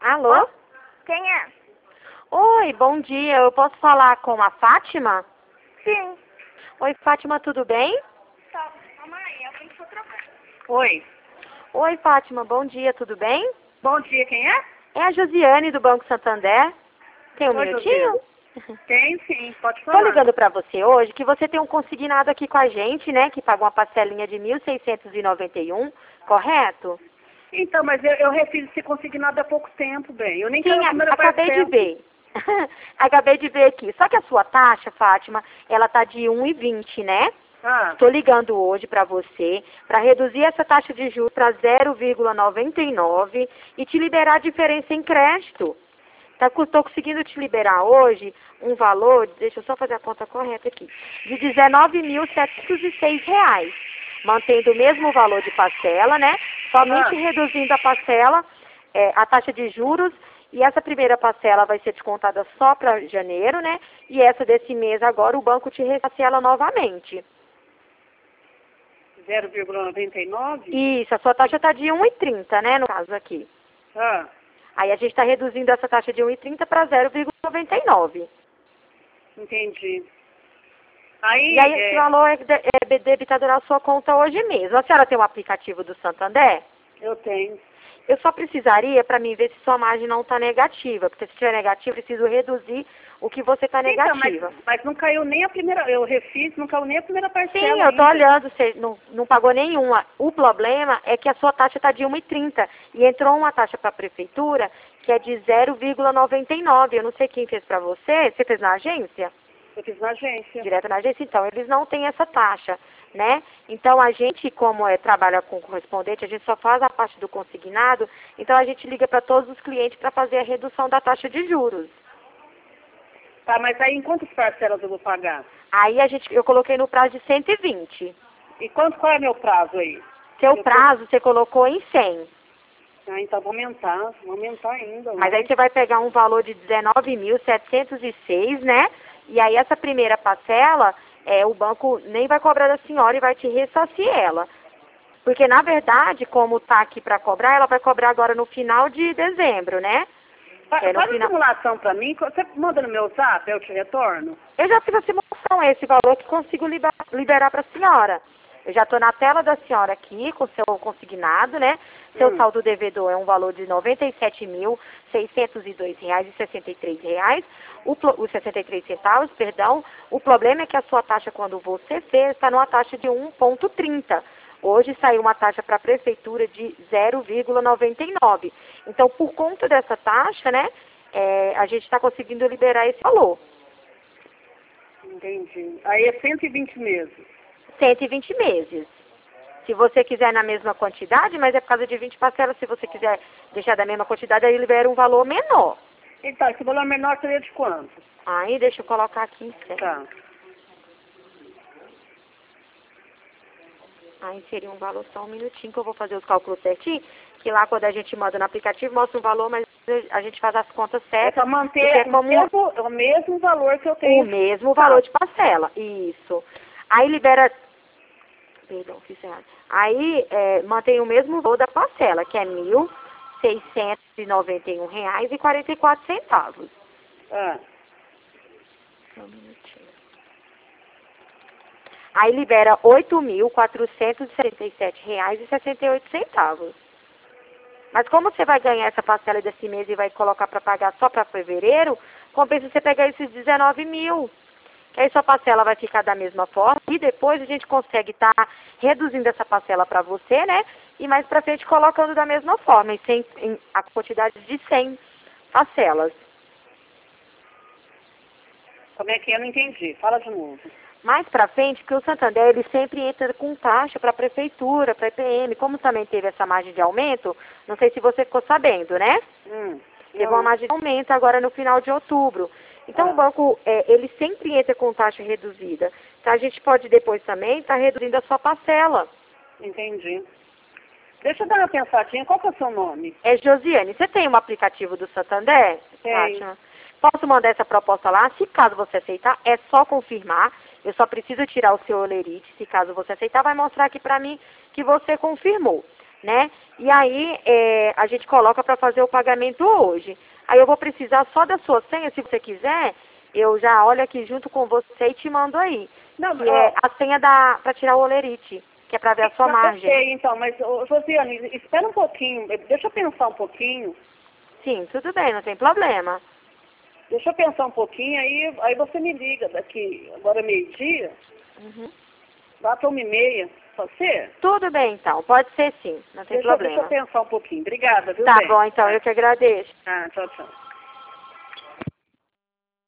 Alô? Quem é? Oi, bom dia. Eu posso falar com a Fátima? Sim. Oi, Fátima, tudo bem? Tá, calma aí, alguém for trocar. Oi. Oi, Fátima, bom dia, tudo bem? Bom dia, quem é? É a Josiane do Banco Santander. Tem um Oi, minutinho? Tem sim, pode Tô falar. ligando pra você hoje que você tem um consignado aqui com a gente, né? Que pagou uma parcelinha de 1.691, correto? Então, mas eu refiz esse consignado há pouco tempo, bem. Eu nem Sim, quero a primeira acabei de parcela. ver. Acabei de ver aqui. Só que a sua taxa, Fátima, ela tá de 1,20, né? Ah, Estou ligando hoje para você para reduzir essa taxa de juros para 0,99 e te liberar a diferença em crédito. Estou conseguindo te liberar hoje um valor, deixa eu só fazer a conta correta aqui, de R$ 19.706, mantendo o mesmo valor de parcela, né? Somente reduzindo a parcela, a taxa de juros, e essa primeira parcela vai ser descontada só para janeiro, né? E essa desse mês agora o banco te reparcela novamente. 0,99? Isso, a sua taxa está de 1,30, né, no caso aqui. Ah, Aí a gente está reduzindo essa taxa de 1,30 para 0,99. entendi. Aí, E aí esse valor é debitado na sua conta hoje mesmo. A senhora tem um aplicativo do Santander? eu tenho. Eu só precisaria para mim ver se sua margem não está negativa, porque se estiver negativa, eu preciso reduzir o que você está negativa. Então, mas não caiu nem a primeira, eu refiz, não caiu nem a primeira parcela Sim, eu estou ainda. olhando, você não pagou nenhuma. O problema é que a sua taxa está de 1,30 e entrou uma taxa para a prefeitura que é de 0,99. Eu não sei quem fez para você. Você fez na agência? Eu fiz na agência. Direto na agência, então, eles não têm essa taxa, né? Então, a gente, como trabalha com correspondente, a gente só faz a parte do consignado, então a gente liga para todos os clientes para fazer a redução da taxa de juros. Tá, mas aí em quantas parcelas eu vou pagar? Aí eu coloquei no prazo de 120. E qual é meu prazo aí? Seu prazo você colocou em 100. Ah, então vou aumentar ainda. Mas aí você vai pegar um valor de 19.706, né? E aí essa primeira parcela, o banco nem vai cobrar da senhora e vai te ressarcir ela. Porque, na verdade, como está aqui para cobrar, ela vai cobrar agora no final de dezembro, né? Faz a simulação para mim, você manda no meu zap, eu te retorno? Eu já fiz a simulação, é esse valor que consigo liberar para a senhora. Eu já estou na tela da senhora aqui, com o seu consignado, né? Seu saldo devedor é um valor de R$ 97.602,63. Os 63 centavos, perdão. O problema é que a sua taxa, quando você fez, está numa taxa de 1,30. Hoje saiu uma taxa para a prefeitura de 0,99. Então, por conta dessa taxa, né, a gente está conseguindo liberar esse valor. Entendi. Aí é 120 meses. 120 meses. Se você quiser na mesma quantidade, mas é por causa de 20 parcelas, se você quiser deixar da mesma quantidade, aí libera um valor menor. Então, esse valor menor seria de quanto? Aí, deixa eu colocar aqui em 100. Tá. Aí seria um valor, só um minutinho que eu vou fazer os cálculos certinho, que lá quando a gente manda no aplicativo mostra um valor, mas a gente faz as contas certas. É para manter o mesmo valor que eu tenho. O mesmo valor de parcela, isso. Aí libera, perdão, fiz errado. Aí mantém o mesmo valor da parcela, que é R$ 1.691,44. Ah. Só um minutinho. Aí libera R$ 8.477,68. Mas como você vai ganhar essa parcela desse mês e vai colocar para pagar só para fevereiro, compensa você pegar esses 19 mil. Que aí sua parcela vai ficar da mesma forma e depois a gente consegue estar reduzindo essa parcela para você, né? E mais para frente colocando da mesma forma, em a quantidade de 100 parcelas. Como é que é? Eu não entendi. Fala de novo. Mais para frente, porque o Santander, ele sempre entra com taxa para a prefeitura, para a EPM. Como também teve essa margem de aumento, não sei se você ficou sabendo, né? Teve uma margem de aumento agora no final de outubro. Então, o banco, ele sempre entra com taxa reduzida. Então, a gente pode depois também estar reduzindo a sua parcela. Entendi. Deixa eu dar uma pensadinha. Qual que é o seu nome? É Josiane. Você tem um aplicativo do Santander? Tenho. Posso mandar essa proposta lá? Se caso você aceitar, é só confirmar. Eu só preciso tirar o seu olerite. Se caso você aceitar, vai mostrar aqui para mim que você confirmou. né? E aí a gente coloca para fazer o pagamento hoje. Aí eu vou precisar só da sua senha, se você quiser, eu já olho aqui junto com você e te mando aí. Não, Que é a senha para tirar o olerite, que é para ver a sua margem. Ok, então, mas, Josiane, espera um pouquinho, deixa eu pensar um pouquinho. Sim, tudo bem, não tem problema. Deixa eu pensar um pouquinho, aí você me liga daqui, agora meio-dia, Uhum. lá para 1h30, pode ser? Tudo bem, então. Pode ser sim, não tem Deixa eu problema. pensar um pouquinho. Obrigada, viu, Tá bem? bom, então, eu que agradeço. Ah, tchau, tchau.